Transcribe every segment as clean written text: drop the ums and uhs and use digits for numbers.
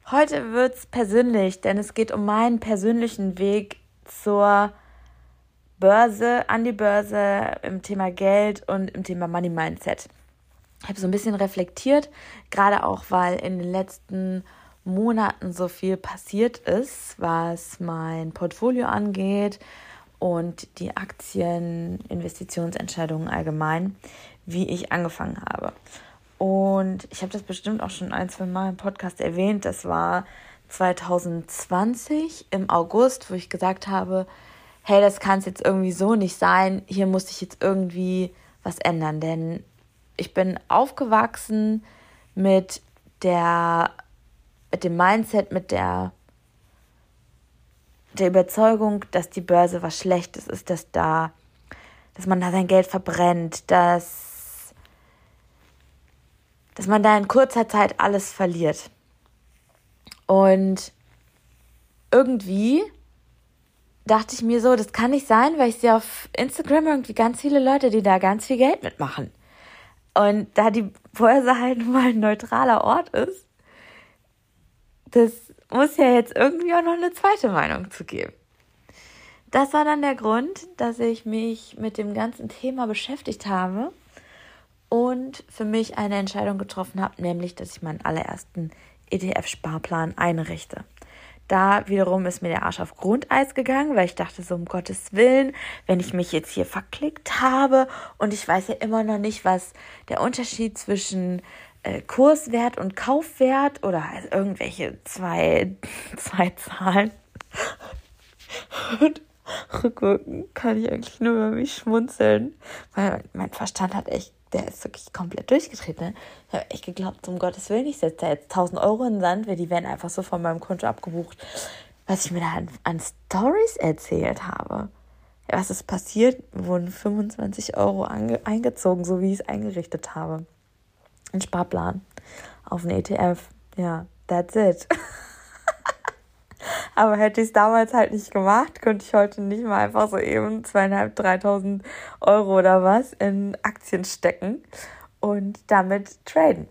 Heute wird's persönlich, denn es geht um meinen persönlichen Weg zur Börse, an die Börse, im Thema Geld und im Thema Money Mindset. Ich habe so ein bisschen reflektiert, gerade auch, weil in den letzten Monaten so viel passiert ist, was mein Portfolio angeht und die Aktien, Investitionsentscheidungen allgemein, wie ich angefangen habe. Und ich habe das bestimmt auch schon 1-2 Mal im Podcast erwähnt. Das war 2020 im August, wo ich gesagt habe, hey, das kann es jetzt irgendwie so nicht sein. Hier muss ich jetzt irgendwie was ändern. Denn ich bin aufgewachsen mit dem Mindset, mit der Überzeugung, dass die Börse was Schlechtes ist, dass man da sein Geld verbrennt, dass man da in kurzer Zeit alles verliert. Und irgendwie dachte ich mir so, das kann nicht sein, weil ich sehe auf Instagram irgendwie ganz viele Leute, die da ganz viel Geld mitmachen. Und da die Börse halt nun mal ein neutraler Ort ist, das muss ja jetzt irgendwie auch noch eine zweite Meinung zu geben. Das war dann der Grund, dass ich mich mit dem ganzen Thema beschäftigt habe und für mich eine Entscheidung getroffen habe, nämlich, dass ich meinen allerersten ETF-Sparplan einrichte. Da wiederum ist mir der Arsch auf Grundeis gegangen, weil ich dachte so, um Gottes Willen, wenn ich mich jetzt hier verklickt habe und ich weiß ja immer noch nicht, was der Unterschied zwischen Kurswert und Kaufwert oder also irgendwelche zwei Zahlen. Und rückwirkend kann ich eigentlich nur über mich schmunzeln, weil mein Verstand der ist wirklich komplett durchgedreht. Ne? Ich habe echt geglaubt, um Gottes Willen, ich setze da jetzt 1.000 Euro in den Sand, weil die werden einfach so von meinem Konto abgebucht, was ich mir da an Storys erzählt habe. Ja, was ist passiert? Wurden 25 Euro eingezogen, so wie ich es eingerichtet habe. Ein Sparplan auf einen ETF. Ja, that's it. Aber hätte ich es damals halt nicht gemacht, könnte ich heute nicht mal einfach so eben 2.500, 3.000 Euro oder was in Aktien stecken und damit traden.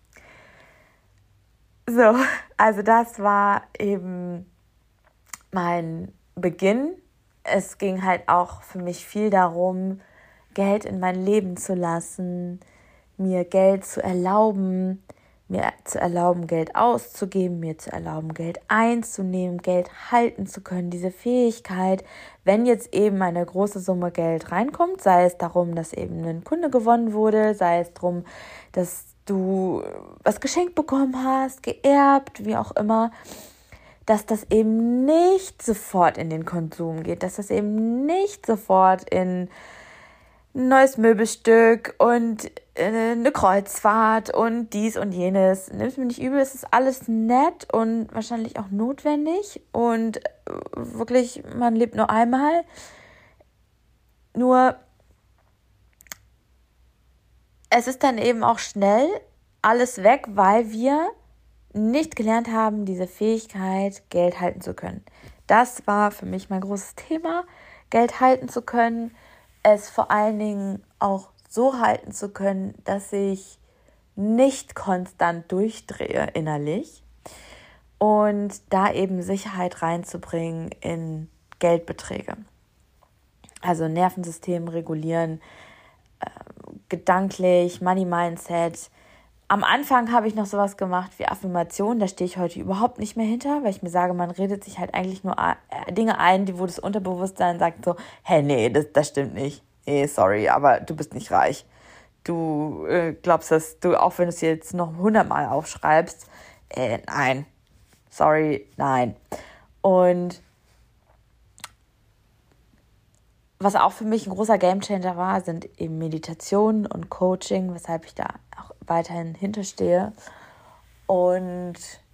So, also das war eben mein Beginn. Es ging halt auch für mich viel darum, Geld in mein Leben zu lassen, mir Geld zu erlauben, Geld auszugeben, mir zu erlauben, Geld einzunehmen, Geld halten zu können. Diese Fähigkeit, wenn jetzt eben eine große Summe Geld reinkommt, sei es darum, dass eben ein Kunde gewonnen wurde, sei es darum, dass du was geschenkt bekommen hast, geerbt, wie auch immer, dass das eben nicht sofort in den Konsum geht, dass das eben nicht sofort in ein neues Möbelstück und eine Kreuzfahrt und dies und jenes. Nimm's mir nicht übel, es ist alles nett und wahrscheinlich auch notwendig und wirklich, man lebt nur einmal. Nur, es ist dann eben auch schnell alles weg, weil wir nicht gelernt haben, diese Fähigkeit, Geld halten zu können. Das war für mich mein großes Thema, Geld halten zu können, es vor allen Dingen auch so halten zu können, dass ich nicht konstant durchdrehe innerlich und da eben Sicherheit reinzubringen in Geldbeträge. Also Nervensystem regulieren, gedanklich, Money Mindset. Am Anfang habe ich noch sowas gemacht wie Affirmation, da stehe ich heute überhaupt nicht mehr hinter, weil ich mir sage, man redet sich halt eigentlich nur Dinge ein, wo das Unterbewusstsein sagt so, hey, nee, das stimmt nicht. Nee, sorry, aber du bist nicht reich. Du glaubst, dass du, auch wenn du es jetzt noch 100 Mal aufschreibst, nein, sorry, nein. Und was auch für mich ein großer Gamechanger war, sind eben Meditationen und Coaching, weshalb ich da auch weiterhin hinterstehe. Und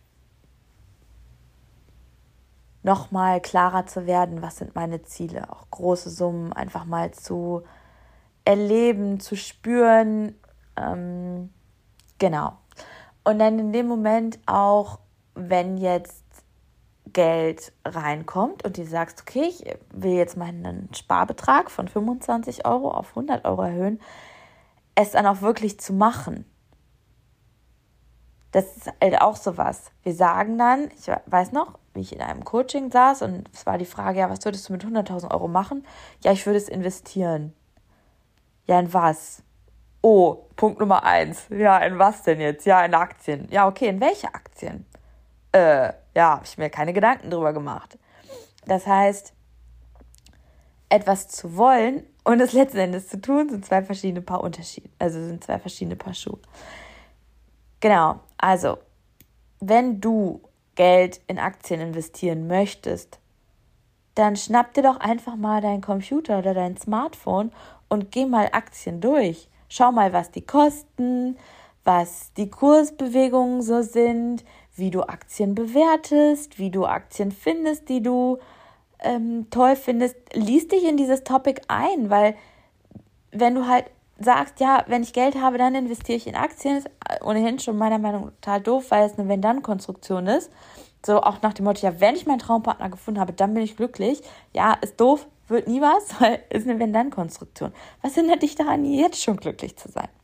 nochmal klarer zu werden, was sind meine Ziele, auch große Summen einfach mal zu erleben, zu spüren, genau. Und dann in dem Moment auch, wenn jetzt Geld reinkommt und du sagst, okay, ich will jetzt meinen Sparbetrag von 25 Euro auf 100 Euro erhöhen, es dann auch wirklich zu machen. Das ist halt auch sowas. Wir sagen dann, ich weiß noch, wie ich in einem Coaching saß und es war die Frage, ja, was würdest du mit 100.000 Euro machen? Ja, ich würde es investieren. Ja, in was? Oh, Punkt Nummer 1. Ja, in was denn jetzt? Ja, in Aktien. Ja, okay, in welche Aktien? Ja, habe ich mir keine Gedanken drüber gemacht. Das heißt, etwas zu wollen und es letzten Endes zu tun, sind zwei verschiedene Paar Unterschiede. Also sind zwei verschiedene Paar Schuhe. Genau, also, wenn du Geld in Aktien investieren möchtest, dann schnapp dir doch einfach mal deinen Computer oder dein Smartphone und geh mal Aktien durch. Schau mal, was die kosten, was die Kursbewegungen so sind, wie du Aktien bewertest, wie du Aktien findest, die du toll findest. Lies dich in dieses Topic ein, weil wenn du halt sagst, ja, wenn ich Geld habe, dann investiere ich in Aktien, ist ohnehin schon meiner Meinung nach total doof, weil es eine Wenn-Dann-Konstruktion ist. So auch nach dem Motto, ja, wenn ich meinen Traumpartner gefunden habe, dann bin ich glücklich. Ja, ist doof, wird nie was, weil es eine Wenn-Dann-Konstruktion. Was hindert dich daran, jetzt schon glücklich zu sein?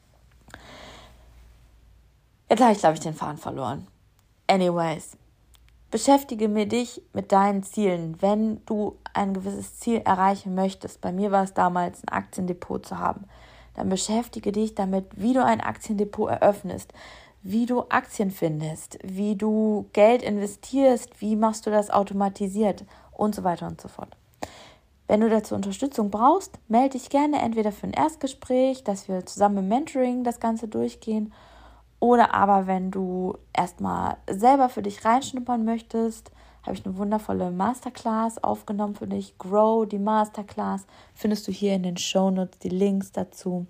Jetzt habe ich, glaube ich, den Faden verloren. Anyways, beschäftige dich mit deinen Zielen, wenn du ein gewisses Ziel erreichen möchtest. Bei mir war es damals, ein Aktiendepot zu haben. Dann beschäftige dich damit, wie du ein Aktiendepot eröffnest, wie du Aktien findest, wie du Geld investierst, wie machst du das automatisiert und so weiter und so fort. Wenn du dazu Unterstützung brauchst, melde dich gerne entweder für ein Erstgespräch, dass wir zusammen im Mentoring das Ganze durchgehen, oder aber wenn du erstmal selber für dich reinschnuppern möchtest, habe ich eine wundervolle Masterclass aufgenommen für dich. Grow, die Masterclass, findest du hier in den Shownotes die Links dazu.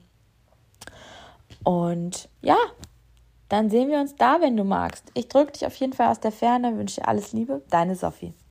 Und ja, dann sehen wir uns da, wenn du magst. Ich drücke dich auf jeden Fall aus der Ferne, wünsche dir alles Liebe. Deine Sophie.